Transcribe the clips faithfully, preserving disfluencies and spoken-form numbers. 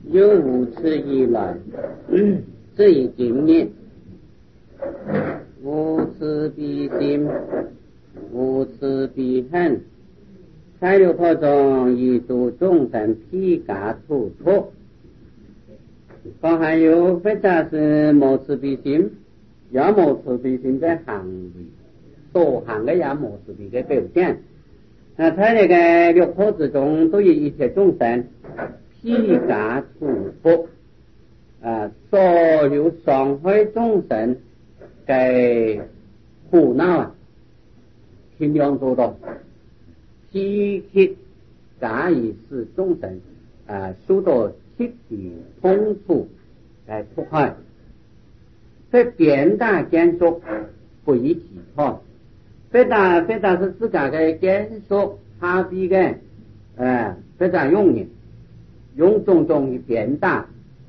有无此以来，这一经验，无此必心，无此必恨，才有可中一度众生披甲突脱。包含有非但是无此必心，也无此必心的行为，所行的也无此必的表现。那在那个六科之中，都有一切众生披甲突脱啊，所有伤害众生的苦恼啊，尽量做到披揭假以使众生啊受到切体痛楚来脱害，这变大减缩不以其他，非但非但是自家的减缩他比的呃非常容易用种种的变大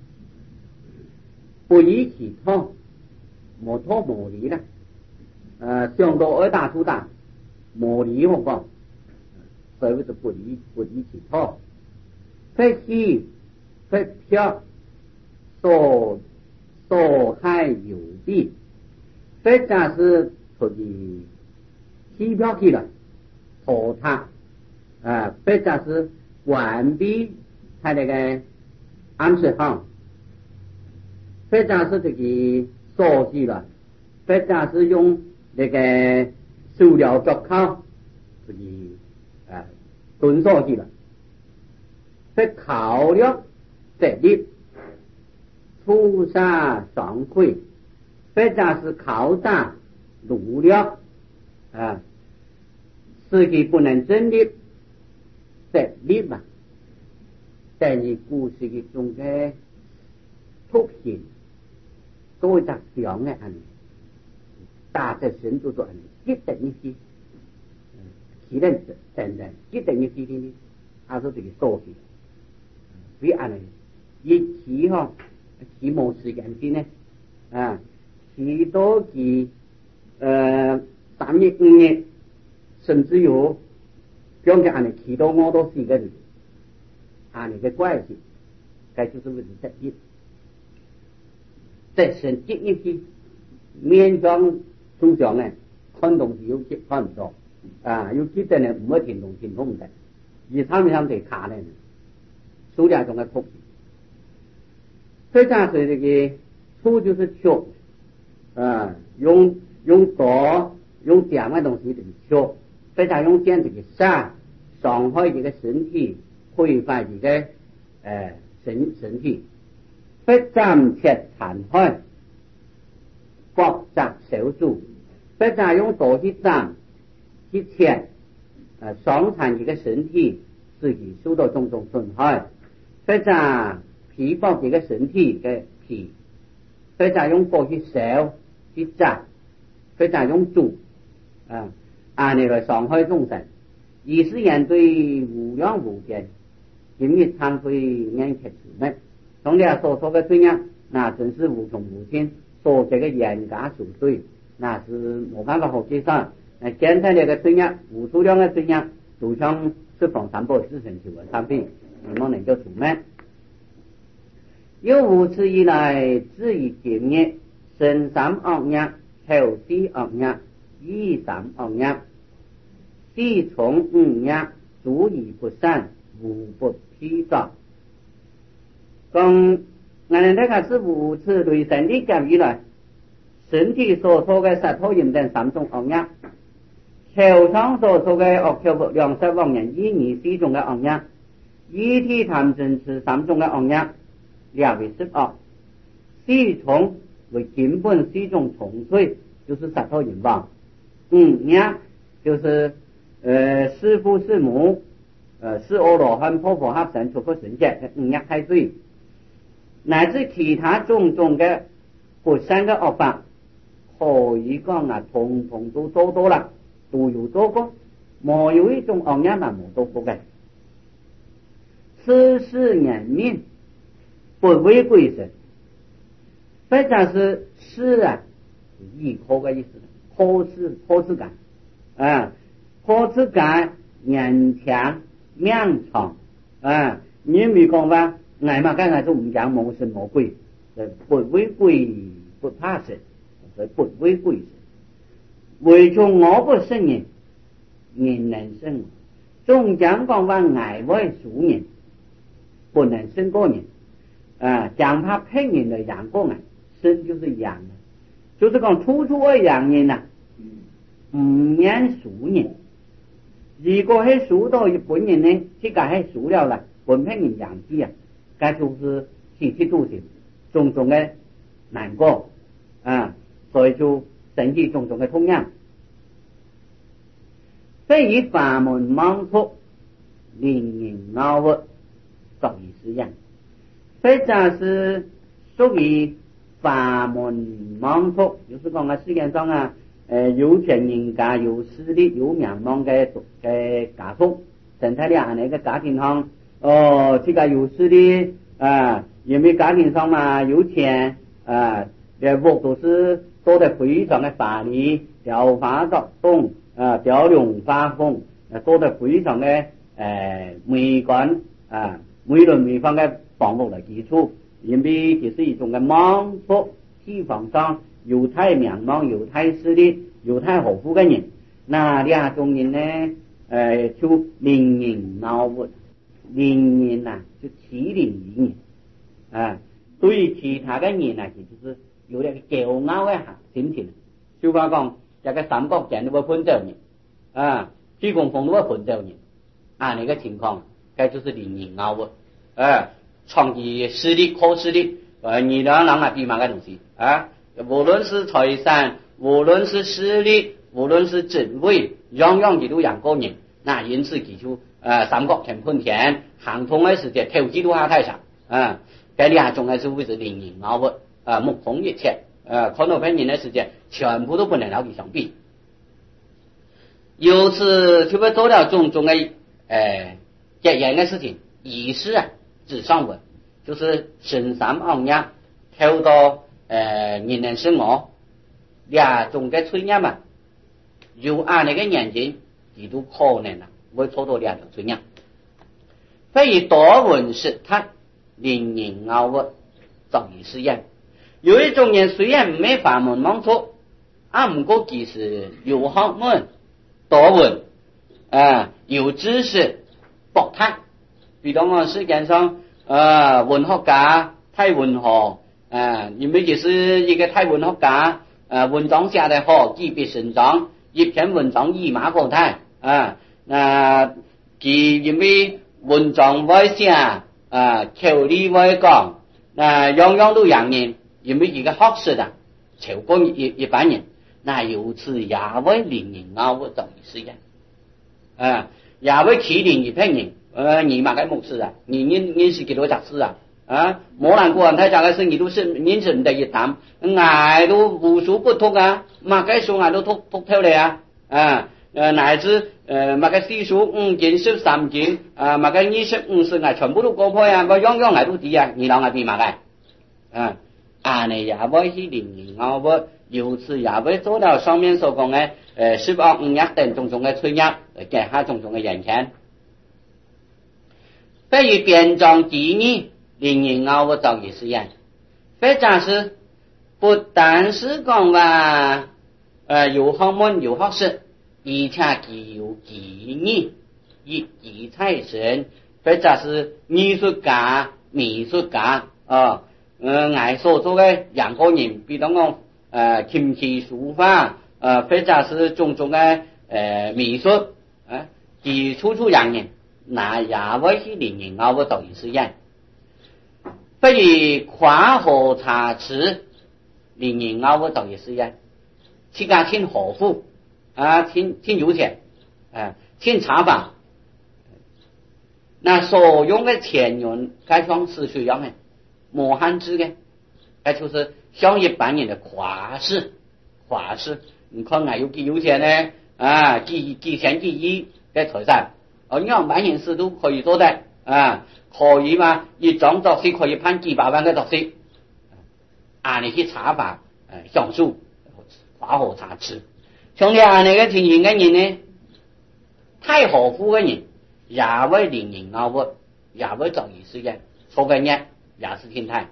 不以其他，摩托摩离了呃想到二大粗大摩离好不好，所谓的不离不离其他，非喜非飘所所害有弊，非但是出于起飘去了拖沓啊，非但是完毕他那个安置好，非但是这个设计了，非但是用那个塑料做靠这个啊蹲上去了，非考虑这里出杀双溃，非但是考察努力啊，自己不能真的这里嘛，在你故事的中的出现都在讲的安尼，大在神都做安尼，一等一些，其人等等一等一些的，他说这个说起，为安尼，一期哈，期末时间去呢，啊，期多期呃三月五月，甚至有讲的安尼期多我都是个人，安尼的关系，该就是为了这一。在神经一批面装中上呢，看东西有些看不到啊，有几的呢没听懂听懂的，以他们他们得卡呢，数量中的空。非常是这个粗就是缺啊，用用刀用点的东西的缺，非常用点这个杀伤害这个身体，毁坏这个呃身身体。非暂切残害，国宅小主，非但用刀去斩去切，呃，伤残一个身体，自己受到种种损害，非但皮包这个身体的皮，非但用刀去削去斩，非但用煮啊，按你来伤害众生，以是言对无量无边，今日忏悔眼切处呢。从你所说的罪业，那真是无穷无尽，说这个严格赎罪，那是没办法好介绍。那现在这个罪业，无数量的罪业，就像十方三宝四神九的产品，你们能够出卖。有无此以来，至于今日，身三恶业，后四恶业，意三恶业，四重五业，足以不善，无不披造。讲俺们这个是无此对身体讲以来，身体所说的十套人等三种恶业，口上所说的恶口不良舌妄言意念四种的恶业，意体贪嗔痴三种的恶业，列为十恶。四重为根本四种重罪，就是十套人亡。五业就是呃师父师母呃是阿罗汉婆婆合神出佛神界五业开罪。乃至其他种种的不善的恶法，可以讲啊，统统都做到了，都有做过，没有一种恶业嘛没做过的。此事人命不为归神，非常是是啊，依靠的意思，可是可是感啊，可是感年强命长啊，你没讲话。 俺嘛刚才就唔讲魔神魔鬼，不为鬼不怕神，所以不为鬼神。为咗我不生人，人能生我。中讲讲话爱为属人，不能生过人。啊，讲怕骗人的养过人，生就是养的，就是讲处处爱养人呐，唔养属人。如果係屬到日本人呢，即個係屬了啦，本片人養子啊，該就是起起度性，種種嘅難過啊，所以就整體種種嘅痛樣。非以法門盲出，令人惱惡，作以是樣。非則是屬於法門盲出，就是講喺世界上啊。呃，有錢人家有勢力有名望嘅嘅家族，整體嚟那個家庭上，哦，這個有勢力啊，因為家庭上嘛有錢啊，全部都是做得非常嘅法律，調法作動啊，調用法風，做得非常嘅誒美觀啊，美輪美奐嘅房屋嚟基礎，因為其實一種嘅盲福地方上。有太名望有太勢力有太好富嘅人，那兩種人呢呃就令人惱惡，令人啊就欺凌人啊，對於其他嘅人啊其實是有點驕傲嘅心情，就話講一個三角形都會噴走人啊，幾公分都會噴走人啊，那個情況該就是令人惱惡啊，創意勢力靠勢力呃你兩人啊比嘛個東西啊，無論是財產，無論是勢力，無論是職位，樣樣佢都養過人。那因此佢就呃三角形噴田，行通嘅時間投資都下太長啊。這兩種嘅是為是令人惱惡啊，目空一切啊，看到別人嘅時間全部都不能攞佢相比。由此就會做了種種嘅呃結緣嘅事情，儀式啊，至上文就是神三昂呀，跳到呃人人生活兩種嘅催人嘛，有按那個眼睛，佢都可能啊會做到兩種催人。非以多聞識他令人惱惡，作以是樣。有一種人雖然沒法門望出，啊唔過其實有學問多聞啊，有知識博覽，比如我世界上呃文學家太文學啊，因為佢是一個太文學家啊，文章寫得好，記筆成章，一篇文章一馬過太啊，那佢因為文章會寫啊，口理會講，那樣樣都讓人，因為一個學識的超過一一般人，那由此也會令人惱惡，作以是樣啊，也會欺凌一般人，呃，你嘛該冇事啊，你你你是幾多雜事啊？啊，冇人個人睇下嘅生意都是認識唔得一談，挨都無所不通啊，嘛該數挨都突突透嚟啊，啊，呃乃至呃嘛該四數五件十三件啊，嘛該二十五十啊，全部都過破啊，個樣樣挨都抵啊，你啷個比嘛該？啊，啊你也會去令人惱惡，由此也會做到上面所講嘅呃十惡五惡等種種嘅催業，給下種種嘅人權。非以辯證義義令人惱惡，作以是樣。非則是不但是講話呃有學問有學識，而且具有義義，以義財神，非則是藝術家美術家啊，呃我所做嘅任何人，比如講呃琴棋書法呃非則是種種嘅呃美術啊，佢處處讓人那也會是令人惱惡，作以是樣。非以誇和茶詞令人惱惡，作以是樣。這個挺和富啊，挺挺有錢啊，挺茶房，那所用的錢源該像是這樣的無限制的，那就是像一般人的誇飾誇飾。你看啊，有幾有錢呢啊，幾幾千幾億的財產，而樣般人士都可以做的啊，可以嘛？一張作息可以判幾百萬的作息，按你去茶房呃享受華和茶吃。像你按那個情形嘅人呢，太和富嘅人也會令人惱惡，也會作以是樣。 错个念也是心态。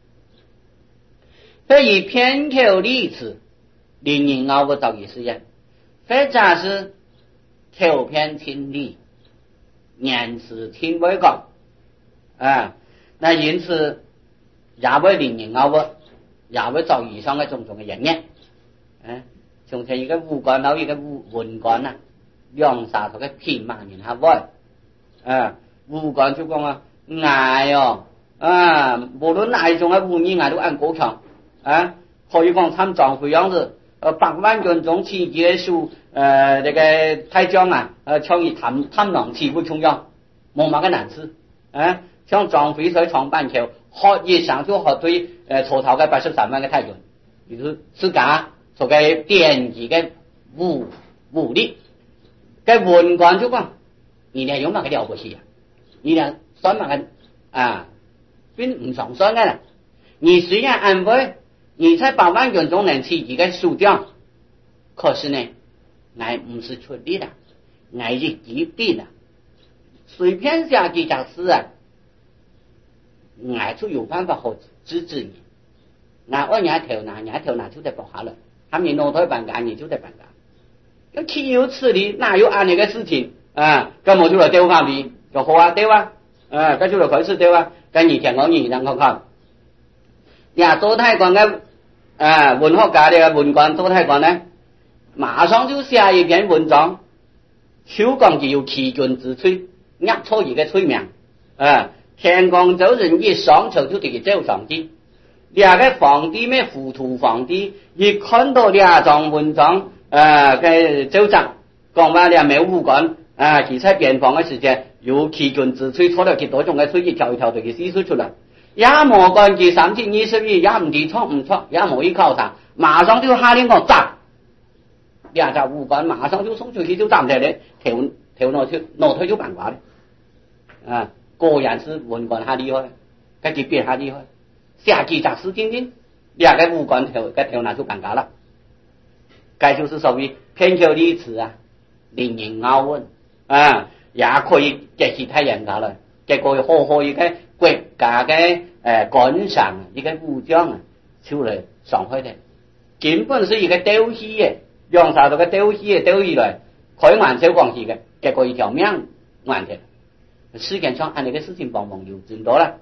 所以偏口例子令人熬不到意思呀，或者是口偏听理，言辞听不讲啊，那因此也会令人熬不，也會造以上嘅種種嘅人嘅，啊，從前一個武官到一個武文官啊，兩沙頭嘅偏萬人下位，啊，武官就講啊，捱哦，啊，無論哪一種嘅武藝捱都按高強，啊，可以講參壯會樣子，呃，百萬軍中千結束，呃，這個太將啊，呃，強以貪貪狼氣不重要，冇乜嘅難事，啊，像張飛在長板橋。學業上就學對誒曹操嘅八十三萬嘅太君，就是自家做嘅典籍嘅武武力，嘅文官就講，你哋有乜嘅了不起啊？你哋算乜嘅啊？並唔上算嘅啦。你雖然安慰，你在百萬軍中能起幾個數將，可是呢，我唔是出力的，我是極地的，隨便下幾件事啊。我就有辦法好支持你，我按人頭拿，人頭拿就得不下了，他們弄台辦假，你就得辦假。要豈有此理？哪有安尼個事情啊？咁我就來丟翻俾，就好啊丟啊，啊，咁就來開始丟啊，咁你聽我你讓看看。呀，周太官嘅啊文學家嘅文官周太官呢，馬上就寫一篇文章，手講就有欺君之罪，壓錯一個罪名啊。天光州人一上車就得走上去，兩個皇帝咩糊塗皇帝一看到兩張文章，呃嘅奏章講話兩名武官啊，其在邊防嘅時間有欺君之罪，錯了幾多種嘅罪，一條一條就給寫出來，也冇關佢三七二十二，也唔知錯唔錯，也冇依靠啥，馬上就下令講斬，兩隻武官馬上就送出去就斬嚟咧，頭頭腦推腦推就辦掛咧，啊。果然是文官下厲害，佢佢變下厲害，下幾隻事情呢，兩個武官頭個頭拿就尷尬了，這就是所謂偏口例詞啊，令人拗問啊，也可以這是太嚴格了，這個好好一個國家嘅誒官上一個武將啊，出來上開的，根本是一個鬥氣嘅，用啥到個鬥氣嘅鬥氣來開玩笑講起嘅，這個一條命完嘅。世間上按那個事情幫忙有真多了，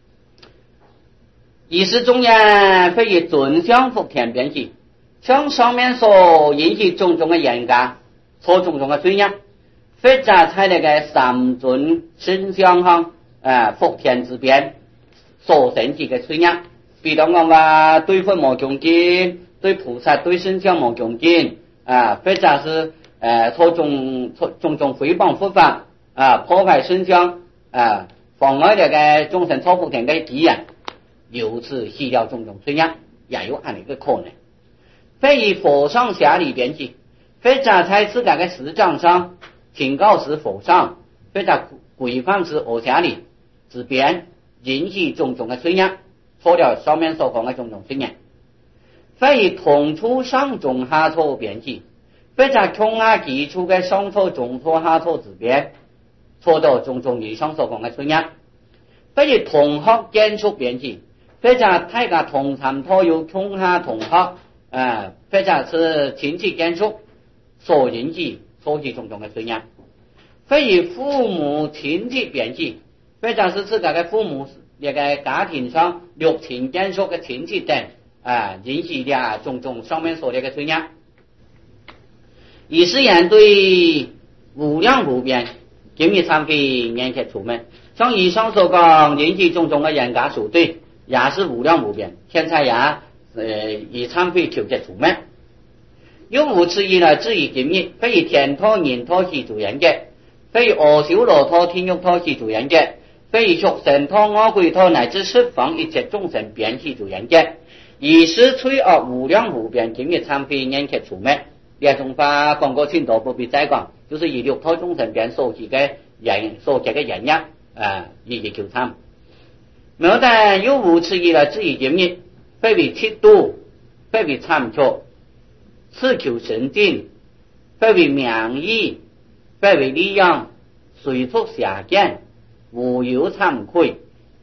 意識中間會以準相福田編輯，像上面所引起種種的嚴格，錯種種的罪業，或者在那個三準身相上啊福田之邊所生起的罪業，比如講話對佛無恭敬，對菩薩對身相無恭敬啊，或者是呃錯種錯種種誹謗佛法。啊！破壞身相啊，妨礙這個眾生錯福田的義人，由此死掉種種罪業，也有按一個可能。非以佛上下理編輯，非者在自家的實章上警告時佛上，非者規範時我下理之邊，引起種種的罪業，錯了上面所講的種種罪業。非以同處上中下錯編輯，非者窮下基礎的上錯中錯下錯之邊。錯到種種以上所講嘅罪業，非以同學建築編輯，非者大家同參討有窮下同學，啊，非者是親戚建築所引起所起種種嘅罪業，非以父母親戚編輯，非者是自家嘅父母一個家庭上六親建築嘅親戚等，啊，引起了種種上面所列嘅罪業，以是言對無量無邊。今日參會面前出門，像以上所講引起種種的嚴格數對，也是無量無邊。現在也呃以參會求節出門，有無此意來至於今日，非以天托人托是主人嘅，非以阿修羅托天獄托是主人嘅，非以畜生托餓鬼托乃至十方一切眾生便是主人嘅，以是吹惡無量無邊。今日參會面前出門，這種話講過清楚，不必再講。就是以六套眾生邊所起嘅人所起嘅人業啊，一一求參。冇但有無此意來至於今日，非為嫉妒，非為參錯，此求神經，非為名譽，非為利養，隨速下見，無有慚愧，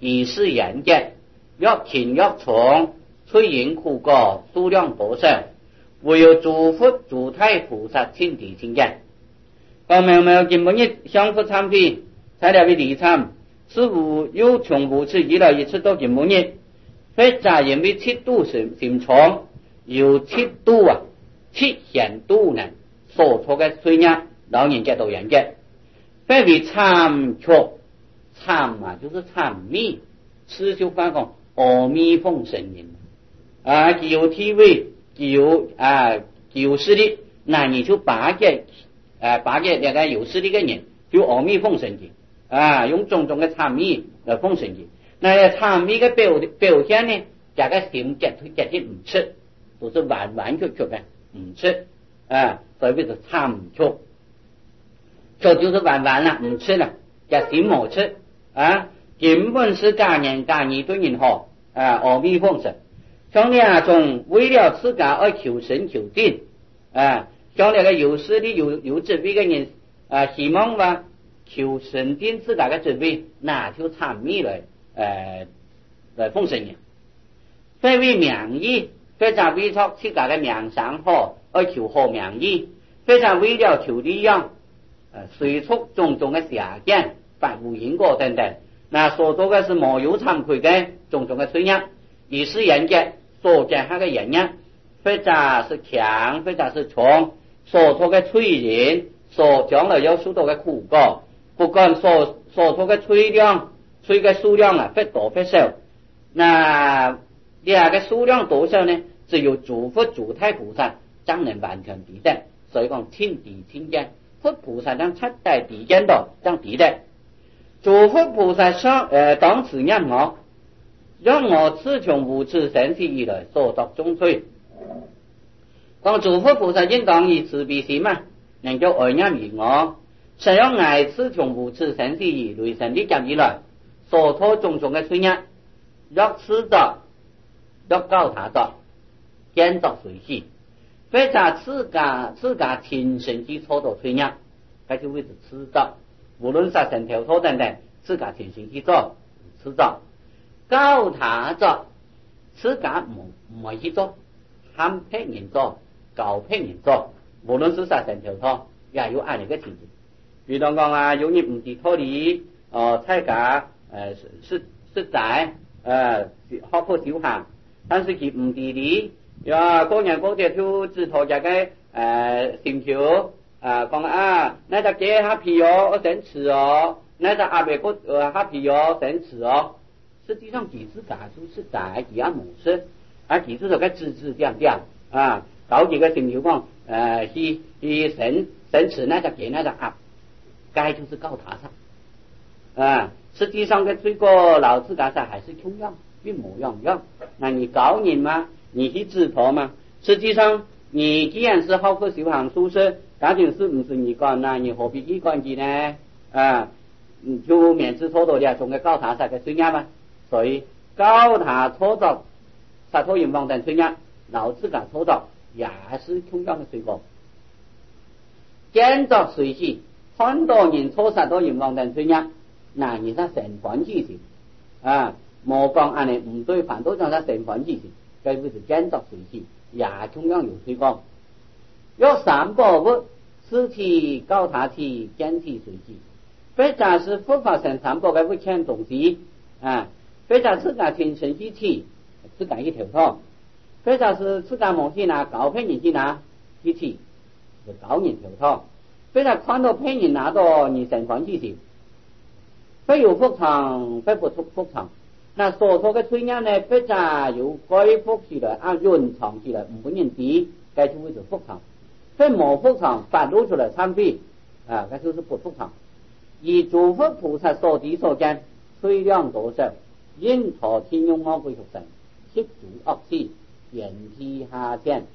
以是言结，若禽若虫，催引苦果，数量多少，唯有诸佛诸太菩萨亲地亲见。讲明明根本日相互参比，材料的理参，似乎有穷无次以来一次到根本日，非杂因为七度心心肠，有七度啊，七显度呢，所错嘅水呢，老人家都研究，非为参却参啊，就是参密，此就讲讲阿弥风神人啊，具有体位，具有啊具有实力，那你就把个啊把个那个有实力嘅人，就阿弥奉神嘅啊，用种种嘅参密来奉神嘅。那参密嘅表表现呢，大家心结结的唔出，都是完完全全嘅唔出啊，所以就参唔出，出就是完完啦，唔出啦，就心冇出啊，根本是家人家义对人好啊，阿弥奉神。像那种为了自家而求神求定啊，像那个有势力有有智慧嘅人啊，希望话求神定自家嘅智慧，那就参密来誒來奉神嘅。非為名義，非常為咗自家嘅名聲好而求好名義，非常為了求利養，誒隨促種種嘅邪見、發護因果等等，那所做嘅是冇有慚愧嘅種種嘅罪業，以是人嘅所見下嘅人業，非常是強，非常是重，所做嘅罪人，所將來有許多嘅苦果，不管所所做嘅罪量。所以嘅數量啊，非多非少。那兩個數量多少呢？只有諸佛諸太菩薩才能完全抵得。所以講親地親見，佛菩薩將七大抵見到將抵得。諸佛菩薩上誒當此任我，讓我自從無始生死以來所作眾罪。講諸佛菩薩應當以慈悲心嘛，能夠愛念於我，實讓我自從無始生死以來生的劫以來。所托種種嘅罪業，若此作，若教他作，見作隨喜，非常自家自家親身去操作罪業，佢就會是此作。無論殺生跳脫等等，自家親身去做，此作。教他作，自家唔唔係去做，喊別人做，教別人做，無論是殺生跳脫，也有按呢個情形。比如講啊，有人唔知道理，哦，大家。誒實實在誒學破小行，但是佢唔地理，呀個人嗰隻就指頭就嘅誒線條啊講啊，那隻雞蝦皮哦，我想吃哦，那隻阿伯個呃蝦皮哦，想吃哦。實際上其實假數實在佢也冇識，啊其實就嘅字字點點啊，搞幾個線條講誒去去想想吃那隻雞那隻鴨，該就是搞他上啊。實際上嘅罪過老自家才還是同樣，並冇樣樣。那你搞人嘛，你去指頭嘛。實際上你既然是好佛修行宿舍，嗰件事唔是你幹，那你何必去幹佢呢？啊，就免治錯到兩種嘅搞他殺嘅罪業嘛。所以搞他錯作殺錯人亡等罪業，老自家錯作也是同樣嘅罪過。見作隨喜，看到人錯殺到人亡等罪業。那你是成反之事啊！冇講安尼唔對，反倒講係成反之事，佢會是見作隨喜，也同樣有罪過。有三個物，此其教他其見其隨喜，非常是佛法上三個嘅物件東西啊！非常自家親身去起，自家去調堂；非常是自家冇去拿教別人去拿去起，就教人調堂；非常看到別人拿到你成反之事。非有福場，非不出福場。那所做嘅罪業呢，非常有該福起來，按潤場起來，唔本人知，該就會做福場。非冇福場，發露出來參比，啊，該就是不福場。而諸佛菩薩所地所見，罪量多少，因何天用我歸屬神，悉主惡事，言之下見。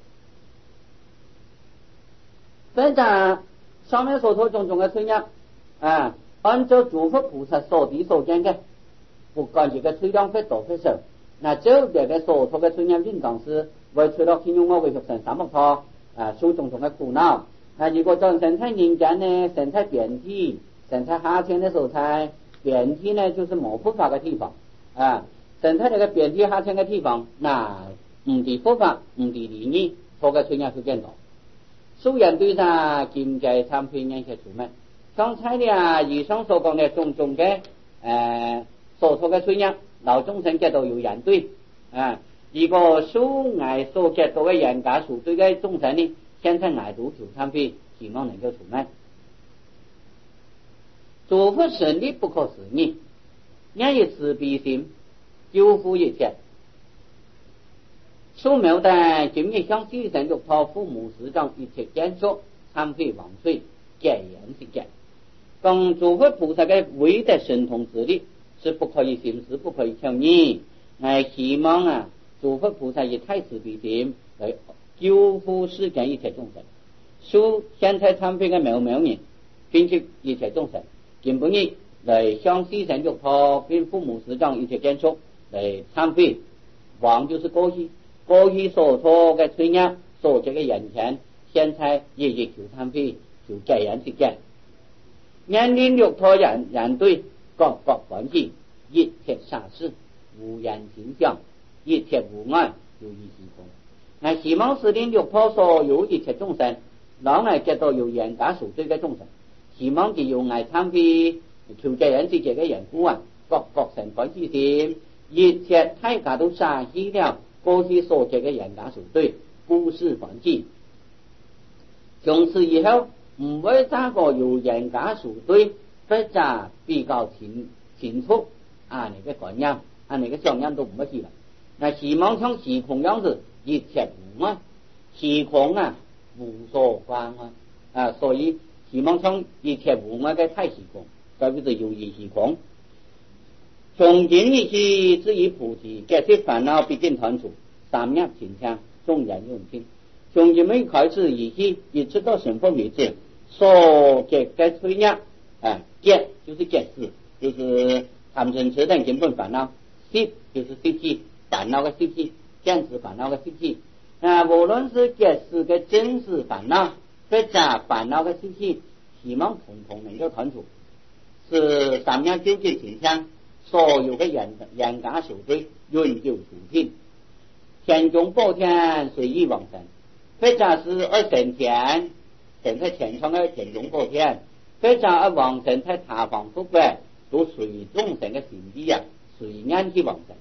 非常上面所做種種嘅罪業，啊。按照諸佛菩薩所地所見嘅，不管這個罪量非多非少，那這個嘅所做嘅罪業應當是為除了天用我為屬神三惡錯啊，受種種嘅苦惱。那如果在神態人間呢，神態變體，神態下天的時候才變體呢，就是冇佛法嘅地方啊，身體那個變體下層嘅地方，那唔地佛法，唔地理義，托個村也是見到。素人對上經濟產品一些出門，剛才呢以上所講嘅種種嘅誒所托嘅村也，老眾生覺到有人對啊，如果素愛所覺到嘅人家屬對嘅眾生呢，現在愛度求產品，希望能夠出門。諸佛神力不可思議，因以慈悲心救護一切。素描的今日向西神六套父母師長一切見說，懺悔忘罪，戒言是戒。講諸佛菩薩的唯德神通之力是不可以行事，不可以巧擬。我希望啊，諸佛菩薩以太慈悲心來救護世間一切眾生。素現在懺悔嘅渺渺人，並且一切眾生。今本日來向西神六套並父母師長一切見說來懺悔，忘就是過去。過去所托嘅罪業，所結嘅人前，現在亦亦求懺悔，求戒人是戒。年齡六套人人對各各歡喜，一切殺事，無人形象，一切無礙，有意時空。我希望是令六套所有一切眾生，讓我覺到有嚴格贖罪嘅眾生。希望佢有愛懺悔，求戒人是戒嘅人故啊，各各成歡喜心，一切大家都殺死了。過去所結嘅人家屬對，故事還記。從此以後，唔會再個有人家屬對，或者比較清清楚啊，你嘅觀念，啊，你嘅想念都唔乜事啦。那希望像時空樣子，一切無礙，時空啊無所關愛啊，所以希望像一切無礙嘅太時空，所以就有意時空。從今以起至於菩提，解脫煩惱畢竟斷除，三業清淨，眾人用心。從今日開始以起，一直到成佛為止，所結嘅罪業啊，結就是結事，就是貪嗔癡等根本煩惱；習就是習氣，煩惱嘅習氣，見思煩惱嘅習氣。啊，無論是結事嘅真實煩惱，或者煩惱嘅習氣，希望統統能夠斷除，是三業究竟清淨。所有嘅人人家屬對，永久除盡。天中寶天隨意往生，或者是二神天，神在天上嘅天中寶天，或者二往生在他方福國，都隨眾生嘅心意啊，隨緣去往生。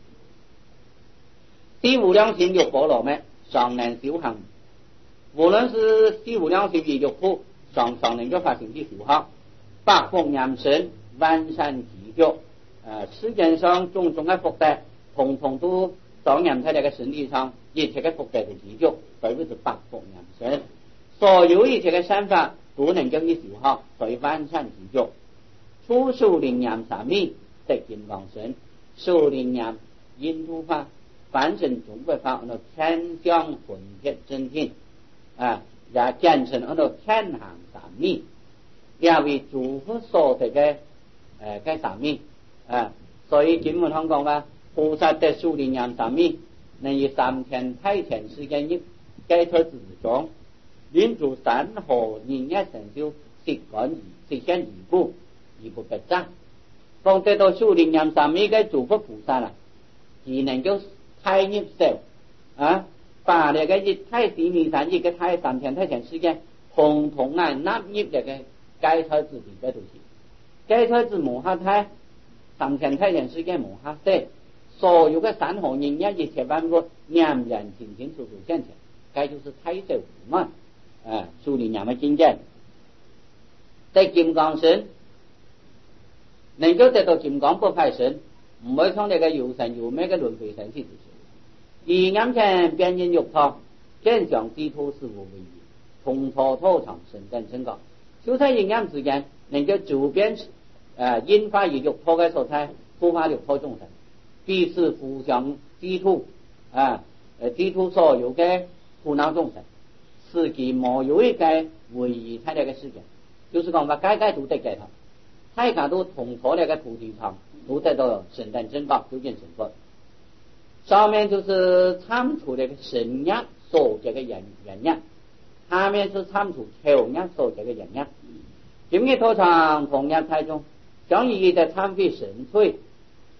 四無量心欲波羅蜜，常能修行。無論是四無量心與欲苦，常常能夠發生去修行。百福嚴身，萬善積聚。呃，世間上種種嘅福德，統統都當然喺你嘅身體上，一切嘅福德都積聚，所以是百福嚴身。所有一切嘅善法都能夠去修好，所以萬善積聚。初受靈驗三昧，得金剛身；受靈驗印度法，反正中國法，按照天降混血真天啊，也簡稱按照天行三昧，兩位諸佛所得嘅誒嘅三昧。啊，所以經文上講話，菩薩得受靈驗三昧，能以三千太前世間業解脫之中，令諸山河人一成就，悉感而實現而故，而不不爭。當得到受靈驗三昧嘅諸佛菩薩啦，只能夠太業受啊，把那個一太四彌三一個太三千太前世間，統統啊納入那個解脫之地嘅東西，解脫之無下太。三千太前世界無下世，所有嘅山河人一一切萬物，儼然清清楚楚現前，該就是太受無礙啊，受靈驗嘅境界。得金剛身，能夠得到金剛不壞身，唔會從那個有神有咩嘅輪迴身去自受。而眼前邊緣欲套，見象地土事無為義，通透透長神根成高，就在陰陽之間，能夠周邊。呃，因法與欲套嘅所在，護法欲套眾生，彼此互相抵觸啊！呃，抵觸所有嘅苦惱眾生，使其冇有一個唯一喺呢個世界，就是講話家家都得解脫，大家都同坐呢個菩提場，都得到神誕正覺，究竟成佛。上面就是參除呢個神業所結嘅人人業，下面是參除求業所結嘅人業。今日道場同入太中。將以的參悔神退，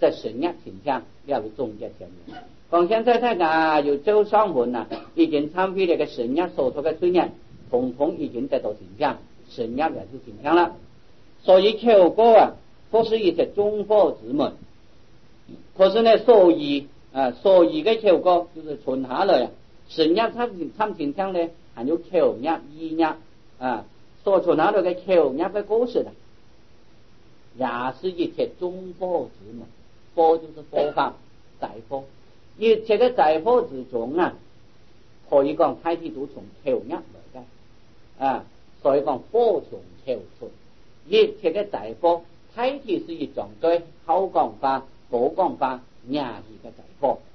在神一前聽了會總結上面。講現在大家要走上門啊，已經參與呢個神一所托嘅專業，統統已經得到前聽，神一也就前聽啦。所以求告啊，不是一些中火之門。可是呢，所以啊，所以嘅求告就是存下來，神一參參前聽呢，還有求業意業啊，所存下來嘅求業嘅故事呢，也是一些中火之門。火就是火法，在火。一切嘅在火之中啊，可以講太體都從求業來嘅啊，所以講火從求出。一切嘅在火，太體是一種對口講法、口講法、亞氣嘅在火。